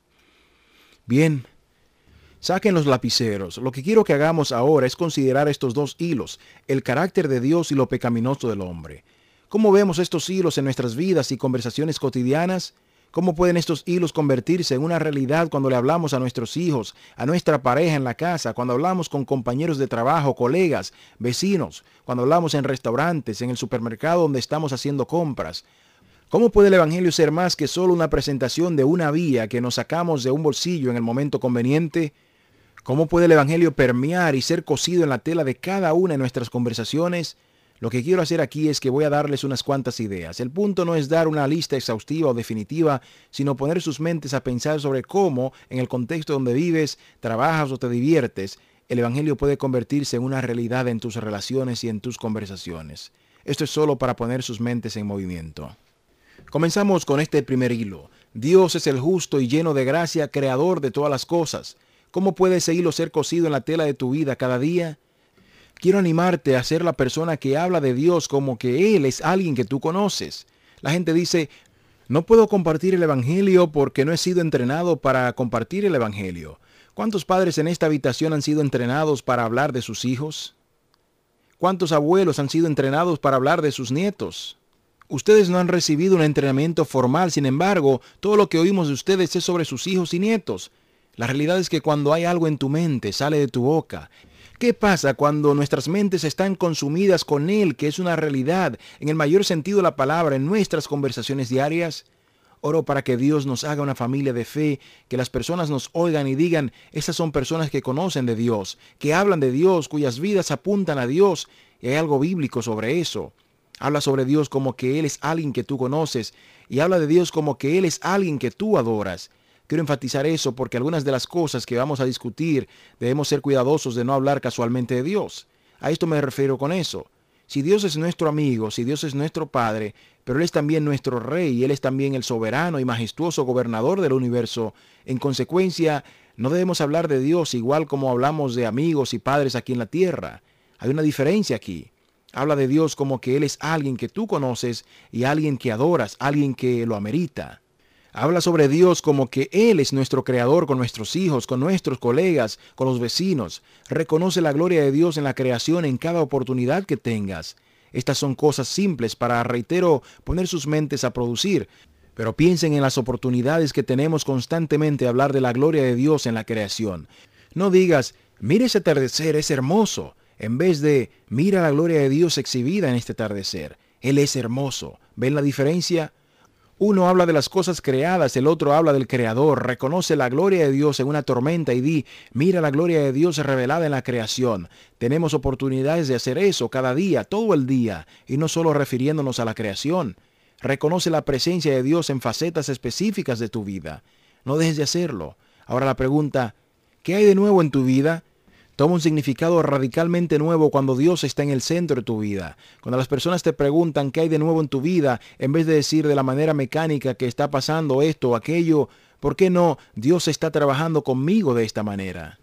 Bien, saquen los lapiceros. Lo que quiero que hagamos ahora es considerar estos dos hilos, el carácter de Dios y lo pecaminoso del hombre. ¿Cómo vemos estos hilos en nuestras vidas y conversaciones cotidianas? ¿Cómo pueden estos hilos convertirse en una realidad cuando le hablamos a nuestros hijos, a nuestra pareja en la casa, cuando hablamos con compañeros de trabajo, colegas, vecinos, cuando hablamos en restaurantes, en el supermercado donde estamos haciendo compras? ¿Cómo puede el Evangelio ser más que solo una presentación de una vía que nos sacamos de un bolsillo en el momento conveniente? ¿Cómo puede el Evangelio permear y ser cosido en la tela de cada una de nuestras conversaciones? Lo que quiero hacer aquí es que voy a darles unas cuantas ideas. El punto no es dar una lista exhaustiva o definitiva, sino poner sus mentes a pensar sobre cómo, en el contexto donde vives, trabajas o te diviertes, el Evangelio puede convertirse en una realidad en tus relaciones y en tus conversaciones. Esto es solo para poner sus mentes en movimiento. Comenzamos con este primer hilo. Dios es el justo y lleno de gracia, creador de todas las cosas. ¿Cómo puede ese hilo ser cosido en la tela de tu vida cada día? Quiero animarte a ser la persona que habla de Dios como que Él es alguien que tú conoces. La gente dice, no puedo compartir el Evangelio porque no he sido entrenado para compartir el Evangelio. ¿Cuántos padres en esta habitación han sido entrenados para hablar de sus hijos? ¿Cuántos abuelos han sido entrenados para hablar de sus nietos? Ustedes no han recibido un entrenamiento formal, sin embargo, todo lo que oímos de ustedes es sobre sus hijos y nietos. La realidad es que cuando hay algo en tu mente, sale de tu boca. ¿Qué pasa cuando nuestras mentes están consumidas con Él, que es una realidad, en el mayor sentido de la palabra, en nuestras conversaciones diarias? Oro para que Dios nos haga una familia de fe, que las personas nos oigan y digan, esas son personas que conocen de Dios, que hablan de Dios, cuyas vidas apuntan a Dios, y hay algo bíblico sobre eso. Habla sobre Dios como que Él es alguien que tú conoces, y habla de Dios como que Él es alguien que tú adoras. Quiero enfatizar eso porque algunas de las cosas que vamos a discutir debemos ser cuidadosos de no hablar casualmente de Dios. A esto me refiero con eso. Si Dios es nuestro amigo, si Dios es nuestro Padre, pero Él es también nuestro Rey y Él es también el soberano y majestuoso gobernador del universo, en consecuencia, no debemos hablar de Dios igual como hablamos de amigos y padres aquí en la tierra. Hay una diferencia aquí. Habla de Dios como que Él es alguien que tú conoces y alguien que adoras, alguien que lo amerita. Habla sobre Dios como que Él es nuestro creador con nuestros hijos, con nuestros colegas, con los vecinos. Reconoce la gloria de Dios en la creación en cada oportunidad que tengas. Estas son cosas simples para, reitero, poner sus mentes a producir. Pero piensen en las oportunidades que tenemos constantemente de hablar de la gloria de Dios en la creación. No digas, mira ese atardecer, es hermoso. En vez de, mira la gloria de Dios exhibida en este atardecer. Él es hermoso. ¿Ven la diferencia? Uno habla de las cosas creadas, el otro habla del Creador. Reconoce la gloria de Dios en una tormenta y di, mira la gloria de Dios revelada en la creación. Tenemos oportunidades de hacer eso cada día, todo el día, y no solo refiriéndonos a la creación. Reconoce la presencia de Dios en facetas específicas de tu vida. No dejes de hacerlo. Ahora la pregunta, ¿qué hay de nuevo en tu vida? Toma un significado radicalmente nuevo cuando Dios está en el centro de tu vida. Cuando las personas te preguntan qué hay de nuevo en tu vida, en vez de decir de la manera mecánica que está pasando esto o aquello, ¿por qué no? Dios está trabajando conmigo de esta manera.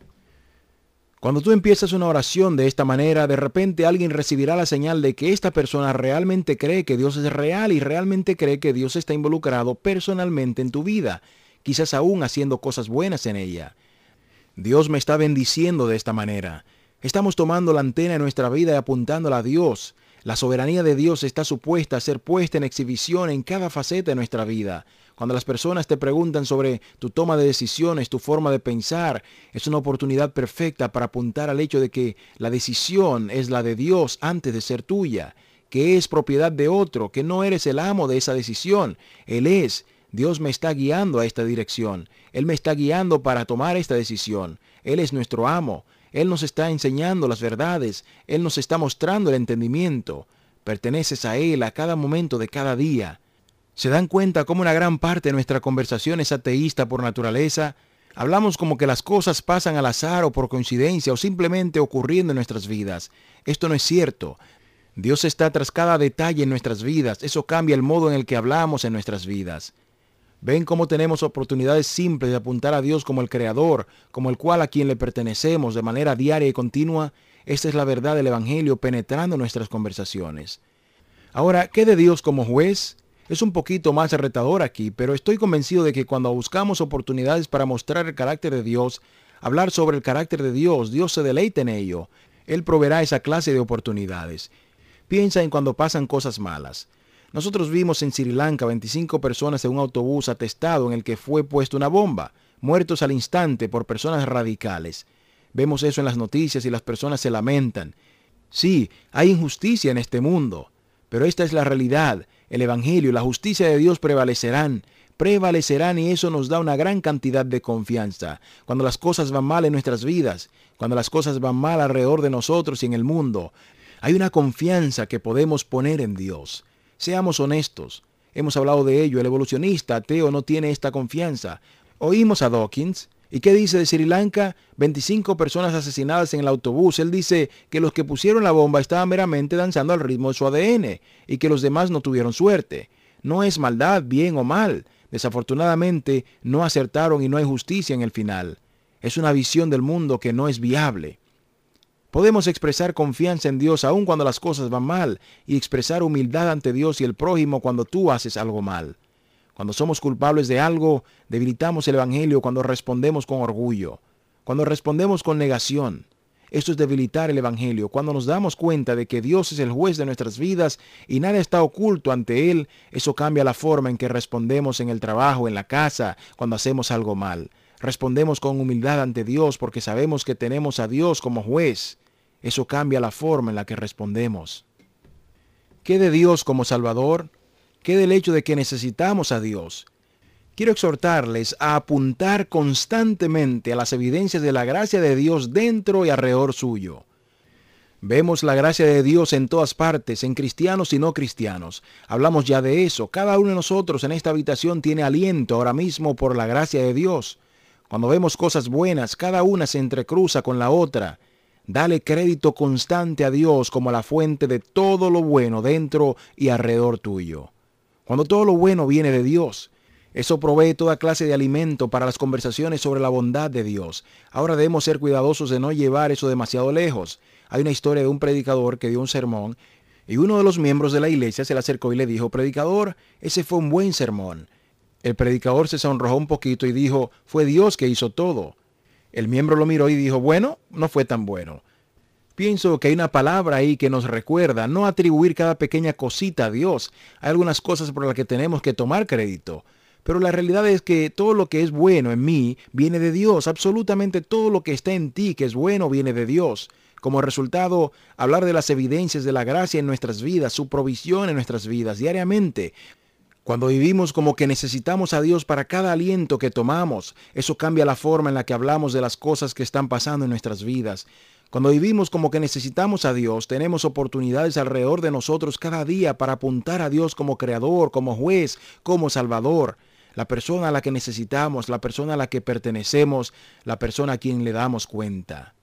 Cuando tú empiezas una oración de esta manera, de repente alguien recibirá la señal de que esta persona realmente cree que Dios es real y realmente cree que Dios está involucrado personalmente en tu vida, quizás aún haciendo cosas buenas en ella. Dios me está bendiciendo de esta manera. Estamos tomando la antena de nuestra vida y apuntándola a Dios. La soberanía de Dios está supuesta a ser puesta en exhibición en cada faceta de nuestra vida. Cuando las personas te preguntan sobre tu toma de decisiones, tu forma de pensar, es una oportunidad perfecta para apuntar al hecho de que la decisión es la de Dios antes de ser tuya, que es propiedad de otro, que no eres el amo de esa decisión. Él es. Dios me está guiando a esta dirección. Él me está guiando para tomar esta decisión. Él es nuestro amo. Él nos está enseñando las verdades. Él nos está mostrando el entendimiento. Perteneces a Él a cada momento de cada día. ¿Se dan cuenta cómo una gran parte de nuestra conversación es ateísta por naturaleza? Hablamos como que las cosas pasan al azar o por coincidencia o simplemente ocurriendo en nuestras vidas. Esto no es cierto. Dios está tras cada detalle en nuestras vidas. Eso cambia el modo en el que hablamos en nuestras vidas. ¿Ven cómo tenemos oportunidades simples de apuntar a Dios como el Creador, como el cual a quien le pertenecemos de manera diaria y continua? Esta es la verdad del Evangelio penetrando nuestras conversaciones. Ahora, ¿qué de Dios como juez? Es un poquito más retador aquí, pero estoy convencido de que cuando buscamos oportunidades para mostrar el carácter de Dios, hablar sobre el carácter de Dios, Dios se deleita en ello. Él proveerá esa clase de oportunidades. Piensa en cuando pasan cosas malas. Nosotros vimos en Sri Lanka veinticinco personas en un autobús atestado en el que fue puesta una bomba, muertos al instante por personas radicales. Vemos eso en las noticias y las personas se lamentan. Sí, hay injusticia en este mundo, pero esta es la realidad. El Evangelio y la justicia de Dios prevalecerán, prevalecerán y eso nos da una gran cantidad de confianza. Cuando las cosas van mal en nuestras vidas, cuando las cosas van mal alrededor de nosotros y en el mundo, hay una confianza que podemos poner en Dios. Seamos honestos. Hemos hablado de ello. El evolucionista ateo no tiene esta confianza. Oímos a Dawkins. ¿Y qué dice de Sri Lanka? veinticinco personas asesinadas en el autobús. Él dice que los que pusieron la bomba estaban meramente danzando al ritmo de su A D N y que los demás no tuvieron suerte. No es maldad, bien o mal. Desafortunadamente, no acertaron y no hay justicia en el final. Es una visión del mundo que no es viable. Podemos expresar confianza en Dios aun cuando las cosas van mal y expresar humildad ante Dios y el prójimo cuando tú haces algo mal. Cuando somos culpables de algo, debilitamos el Evangelio cuando respondemos con orgullo, cuando respondemos con negación. Esto es debilitar el Evangelio. Cuando nos damos cuenta de que Dios es el juez de nuestras vidas y nada está oculto ante Él, eso cambia la forma en que respondemos en el trabajo, en la casa, cuando hacemos algo mal. Respondemos con humildad ante Dios porque sabemos que tenemos a Dios como juez. Eso cambia la forma en la que respondemos. ¿Qué de Dios como Salvador? ¿Qué del hecho de que necesitamos a Dios? Quiero exhortarles a apuntar constantemente a las evidencias de la gracia de Dios dentro y alrededor suyo. Vemos la gracia de Dios en todas partes, en cristianos y no cristianos. Hablamos ya de eso. Cada uno de nosotros en esta habitación tiene aliento ahora mismo por la gracia de Dios. Cuando vemos cosas buenas, cada una se entrecruza con la otra. Dale crédito constante a Dios como la fuente de todo lo bueno dentro y alrededor tuyo. Cuando todo lo bueno viene de Dios, eso provee toda clase de alimento para las conversaciones sobre la bondad de Dios. Ahora debemos ser cuidadosos de no llevar eso demasiado lejos. Hay una historia de un predicador que dio un sermón y uno de los miembros de la iglesia se le acercó y le dijo, predicador, ese fue un buen sermón. El predicador se sonrojó un poquito y dijo, fue Dios que hizo todo. El miembro lo miró y dijo, bueno, no fue tan bueno. Pienso que hay una palabra ahí que nos recuerda no atribuir cada pequeña cosita a Dios. Hay algunas cosas por las que tenemos que tomar crédito. Pero la realidad es que todo lo que es bueno en mí viene de Dios. Absolutamente todo lo que está en ti que es bueno viene de Dios. Como resultado, hablar de las evidencias de la gracia en nuestras vidas, su provisión en nuestras vidas diariamente. Cuando vivimos como que necesitamos a Dios para cada aliento que tomamos, eso cambia la forma en la que hablamos de las cosas que están pasando en nuestras vidas. Cuando vivimos como que necesitamos a Dios, tenemos oportunidades alrededor de nosotros cada día para apuntar a Dios como creador, como juez, como salvador. La persona a la que necesitamos, la persona a la que pertenecemos, la persona a quien le damos cuenta.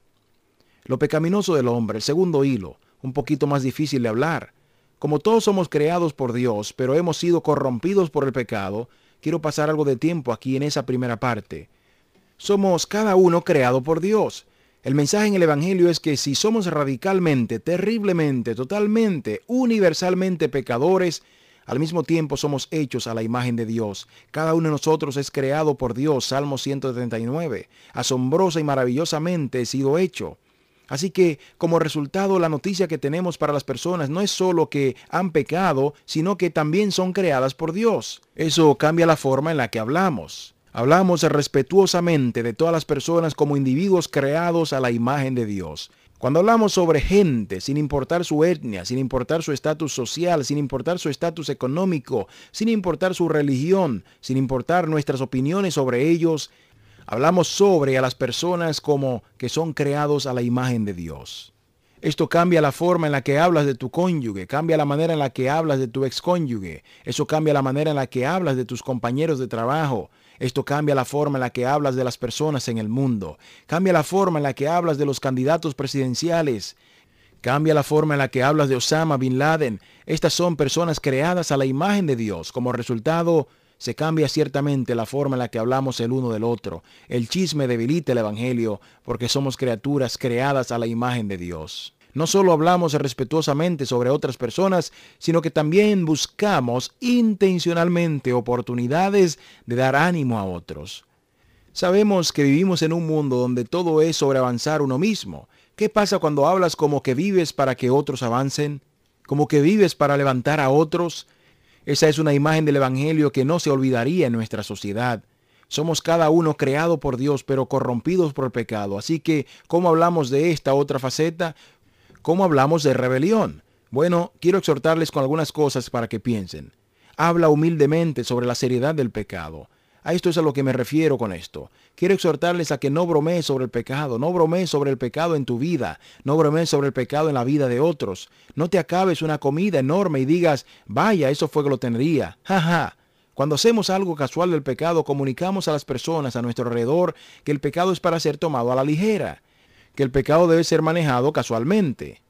Lo pecaminoso del hombre, el segundo hilo, un poquito más difícil de hablar. Como todos somos creados por Dios, pero hemos sido corrompidos por el pecado, quiero pasar algo de tiempo aquí en esa primera parte. Somos cada uno creado por Dios. El mensaje en el Evangelio es que si somos radicalmente, terriblemente, totalmente, universalmente pecadores, al mismo tiempo somos hechos a la imagen de Dios. Cada uno de nosotros es creado por Dios, Salmo ciento treinta y nueve. Asombrosa y maravillosamente he sido hecho. Así que, como resultado, la noticia que tenemos para las personas no es solo que han pecado, sino que también son creadas por Dios. Eso cambia la forma en la que hablamos. Hablamos respetuosamente de todas las personas como individuos creados a la imagen de Dios. Cuando hablamos sobre gente, sin importar su etnia, sin importar su estatus social, sin importar su estatus económico, sin importar su religión, sin importar nuestras opiniones sobre ellos, hablamos sobre a las personas como que son creados a la imagen de Dios. Esto cambia la forma en la que hablas de tu cónyuge, cambia la manera en la que hablas de tu excónyuge. Eso cambia la manera en la que hablas de tus compañeros de trabajo. Esto cambia la forma en la que hablas de las personas en el mundo. Cambia la forma en la que hablas de los candidatos presidenciales. Cambia la forma en la que hablas de Osama Bin Laden. Estas son personas creadas a la imagen de Dios. Como resultado, se cambia ciertamente la forma en la que hablamos el uno del otro. El chisme debilita el Evangelio porque somos criaturas creadas a la imagen de Dios. No solo hablamos respetuosamente sobre otras personas, sino que también buscamos intencionalmente oportunidades de dar ánimo a otros. Sabemos que vivimos en un mundo donde todo es sobre avanzar uno mismo. ¿Qué pasa cuando hablas como que vives para que otros avancen? ¿Como que vives para levantar a otros? Esa es una imagen del Evangelio que no se olvidaría en nuestra sociedad. Somos cada uno creado por Dios, pero corrompidos por el pecado. Así que, ¿cómo hablamos de esta otra faceta? ¿Cómo hablamos de rebelión? Bueno, quiero exhortarles con algunas cosas para que piensen. Habla humildemente sobre la seriedad del pecado. A esto es a lo que me refiero con esto. Quiero exhortarles a que no bromees sobre el pecado, no bromees sobre el pecado en tu vida, no bromees sobre el pecado en la vida de otros. No te acabes una comida enorme y digas, vaya, eso fue glotonería. Ja, ja. Cuando hacemos algo casual del pecado, comunicamos a las personas a nuestro alrededor que el pecado es para ser tomado a la ligera, que el pecado debe ser manejado casualmente.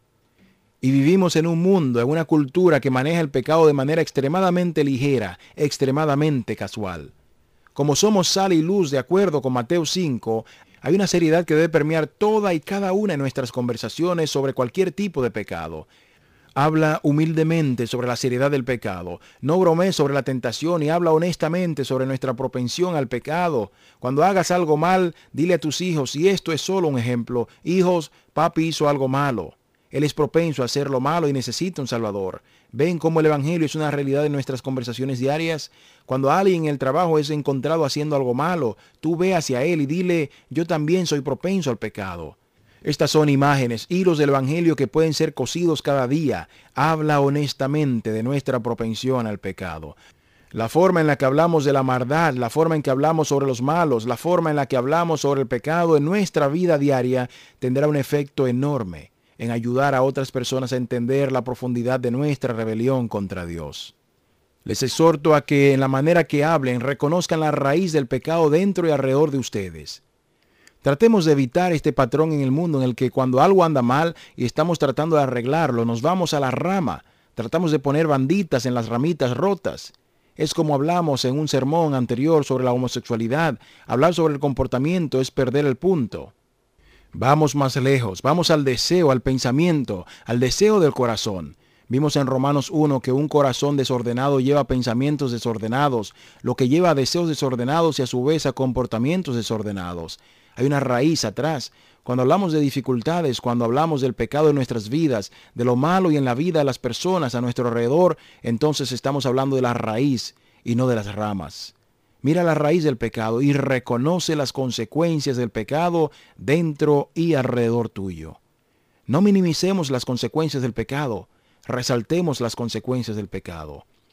Y vivimos en un mundo, en una cultura que maneja el pecado de manera extremadamente ligera, extremadamente casual. Como somos sal y luz de acuerdo con Mateo cinco, hay una seriedad que debe permear toda y cada una de nuestras conversaciones sobre cualquier tipo de pecado. Habla humildemente sobre la seriedad del pecado. No bromees sobre la tentación y habla honestamente sobre nuestra propensión al pecado. Cuando hagas algo mal, dile a tus hijos, y esto es solo un ejemplo, hijos, papi hizo algo malo. Él es propenso a hacer lo malo y necesita un salvador. ¿Ven cómo el Evangelio es una realidad en nuestras conversaciones diarias? Cuando alguien en el trabajo es encontrado haciendo algo malo, tú ve hacia él y dile, yo también soy propenso al pecado. Estas son imágenes, hilos del Evangelio que pueden ser cosidos cada día. Habla honestamente de nuestra propensión al pecado. La forma en la que hablamos de la maldad, la forma en que hablamos sobre los malos, la forma en la que hablamos sobre el pecado en nuestra vida diaria tendrá un efecto enorme en ayudar a otras personas a entender la profundidad de nuestra rebelión contra Dios. Les exhorto a que en la manera que hablen reconozcan la raíz del pecado dentro y alrededor de ustedes. Tratemos de evitar este patrón en el mundo en el que cuando algo anda mal y estamos tratando de arreglarlo, nos vamos a la rama, tratamos de poner banditas en las ramitas rotas. Es como hablamos en un sermón anterior sobre la homosexualidad. Hablar sobre el comportamiento es perder el punto. Vamos más lejos, vamos al deseo, al pensamiento, al deseo del corazón. Vimos en Romanos uno que un corazón desordenado lleva pensamientos desordenados, lo que lleva a deseos desordenados y a su vez a comportamientos desordenados. Hay una raíz atrás. Cuando hablamos de dificultades, cuando hablamos del pecado en nuestras vidas, de lo malo y en la vida de las personas a nuestro alrededor, entonces estamos hablando de la raíz y no de las ramas. Mira la raíz del pecado y reconoce las consecuencias del pecado dentro y alrededor tuyo. No minimicemos las consecuencias del pecado, resaltemos las consecuencias del pecado.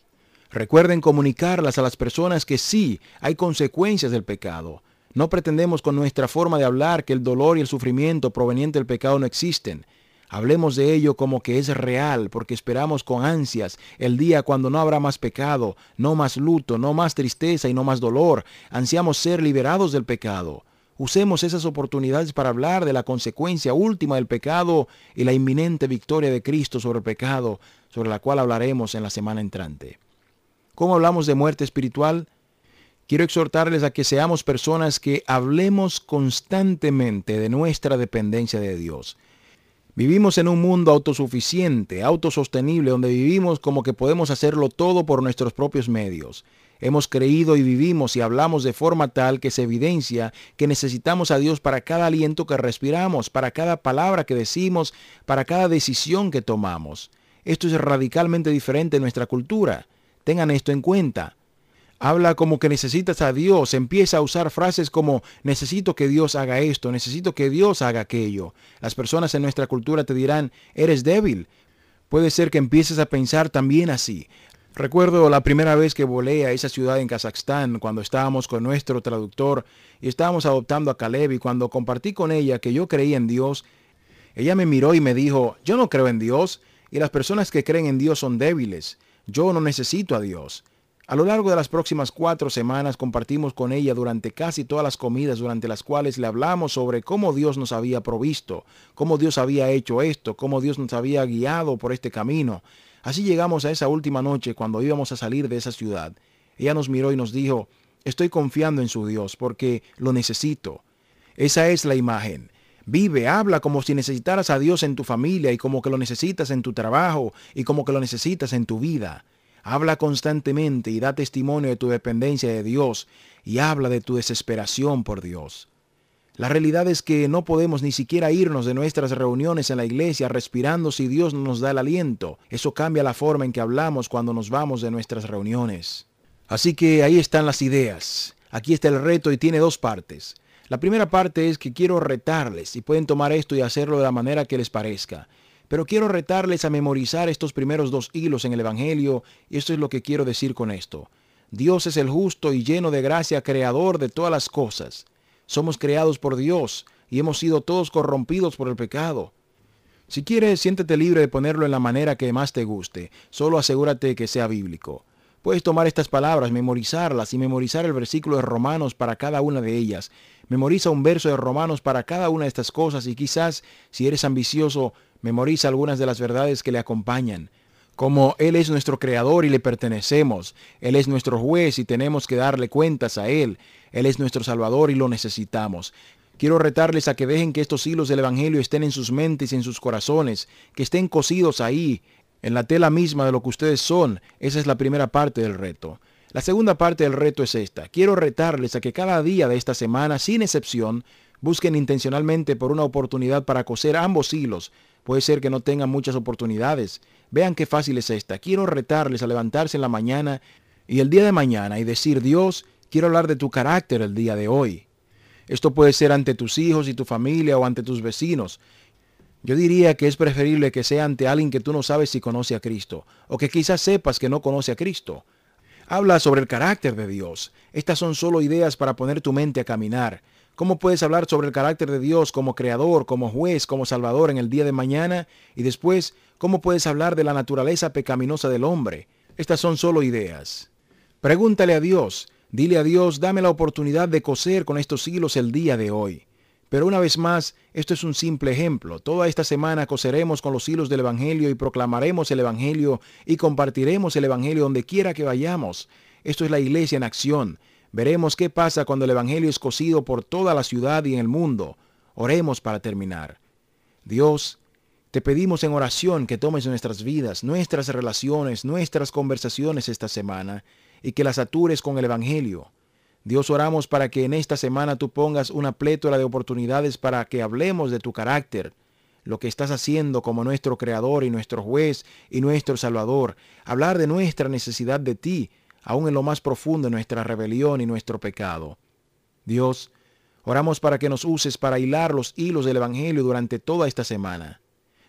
Recuerden comunicarlas a las personas que sí hay consecuencias del pecado. No pretendemos con nuestra forma de hablar que el dolor y el sufrimiento proveniente del pecado no existen. Hablemos de ello como que es real, porque esperamos con ansias el día cuando no habrá más pecado, no más luto, no más tristeza y no más dolor. Ansiamos ser liberados del pecado. Usemos esas oportunidades para hablar de la consecuencia última del pecado y la inminente victoria de Cristo sobre el pecado, sobre la cual hablaremos en la semana entrante. ¿Cómo hablamos de muerte espiritual? Quiero exhortarles a que seamos personas que hablemos constantemente de nuestra dependencia de Dios. Vivimos en un mundo autosuficiente, autosostenible, donde vivimos como que podemos hacerlo todo por nuestros propios medios. Hemos creído y vivimos y hablamos de forma tal que se evidencia que necesitamos a Dios para cada aliento que respiramos, para cada palabra que decimos, para cada decisión que tomamos. Esto es radicalmente diferente en nuestra cultura. Tengan esto en cuenta. Habla como que necesitas a Dios, empieza a usar frases como necesito que Dios haga esto, necesito que Dios haga aquello. Las personas en nuestra cultura te dirán, eres débil. Puede ser que empieces a pensar también así. Recuerdo la primera vez que volé a esa ciudad en Kazajstán, cuando estábamos con nuestro traductor y estábamos adoptando a Caleb, y cuando compartí con ella que yo creía en Dios, ella me miró y me dijo, yo no creo en Dios, y las personas que creen en Dios son débiles. Yo no necesito a Dios. A lo largo de las próximas cuatro semanas compartimos con ella durante casi todas las comidas, durante las cuales le hablamos sobre cómo Dios nos había provisto, cómo Dios había hecho esto, cómo Dios nos había guiado por este camino. Así llegamos a esa última noche cuando íbamos a salir de esa ciudad. Ella nos miró y nos dijo, estoy confiando en su Dios porque lo necesito. Esa es la imagen. Vive, habla como si necesitaras a Dios en tu familia y como que lo necesitas en tu trabajo y como que lo necesitas en tu vida. Habla constantemente y da testimonio de tu dependencia de Dios y habla de tu desesperación por Dios. La realidad es que no podemos ni siquiera irnos de nuestras reuniones en la iglesia respirando si Dios no nos da el aliento. Eso cambia la forma en que hablamos cuando nos vamos de nuestras reuniones. Así que ahí están las ideas. Aquí está el reto y tiene dos partes. La primera parte es que quiero retarles y pueden tomar esto y hacerlo de la manera que les parezca. Pero quiero retarles a memorizar estos primeros dos hilos en el Evangelio, y esto es lo que quiero decir con esto. Dios es el justo y lleno de gracia, creador de todas las cosas. Somos creados por Dios y hemos sido todos corrompidos por el pecado. Si quieres, siéntete libre de ponerlo en la manera que más te guste. Solo asegúrate que sea bíblico. Puedes tomar estas palabras, memorizarlas y memorizar el versículo de Romanos para cada una de ellas. Memoriza un verso de Romanos para cada una de estas cosas y quizás, si eres ambicioso, memoriza algunas de las verdades que le acompañan. Como Él es nuestro creador y le pertenecemos. Él es nuestro juez y tenemos que darle cuentas a Él. Él es nuestro salvador y lo necesitamos. Quiero retarles a que dejen que estos hilos del Evangelio estén en sus mentes y en sus corazones, que estén cosidos ahí, en la tela misma de lo que ustedes son. Esa es la primera parte del reto. La segunda parte del reto es esta. Quiero retarles a que cada día de esta semana, sin excepción, busquen intencionalmente por una oportunidad para coser ambos hilos. Puede ser que no tengan muchas oportunidades. Vean qué fácil es esta. Quiero retarles a levantarse en la mañana y el día de mañana y decir, Dios, quiero hablar de tu carácter el día de hoy. Esto puede ser ante tus hijos y tu familia o ante tus vecinos. Yo diría que es preferible que sea ante alguien que tú no sabes si conoce a Cristo, o que quizás sepas que no conoce a Cristo. Habla sobre el carácter de Dios. Estas son solo ideas para poner tu mente a caminar. ¿Cómo puedes hablar sobre el carácter de Dios como creador, como juez, como salvador en el día de mañana? Y después, ¿cómo puedes hablar de la naturaleza pecaminosa del hombre? Estas son solo ideas. Pregúntale a Dios. Dile a Dios, dame la oportunidad de coser con estos hilos el día de hoy. Pero una vez más, esto es un simple ejemplo. Toda esta semana coseremos con los hilos del Evangelio y proclamaremos el Evangelio y compartiremos el Evangelio donde quiera que vayamos. Esto es la iglesia en acción. Veremos qué pasa cuando el Evangelio es cosido por toda la ciudad y en el mundo. Oremos para terminar. Dios, te pedimos en oración que tomes nuestras vidas, nuestras relaciones, nuestras conversaciones esta semana y que las atures con el Evangelio. Dios, oramos para que en esta semana tú pongas una plétora de oportunidades para que hablemos de tu carácter, lo que estás haciendo como nuestro Creador y nuestro Juez y nuestro Salvador, hablar de nuestra necesidad de ti, aún en lo más profundo de nuestra rebelión y nuestro pecado. Dios, oramos para que nos uses para hilar los hilos del Evangelio durante toda esta semana.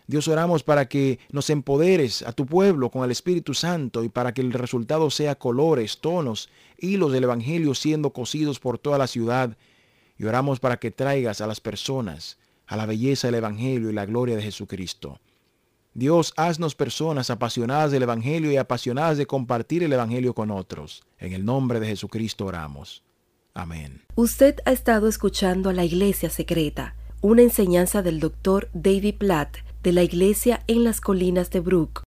Dios, oramos para que nos empoderes a tu pueblo con el Espíritu Santo y para que el resultado sea colores, tonos, hilos del Evangelio siendo cosidos por toda la ciudad. Y oramos para que traigas a las personas a la belleza del Evangelio y la gloria de Jesucristo. Dios, haznos personas apasionadas del Evangelio y apasionadas de compartir el Evangelio con otros. En el nombre de Jesucristo oramos. Amén. Usted ha estado escuchando a La Iglesia Secreta, una enseñanza del doctor David Platt de la Iglesia en las Colinas de Brooke.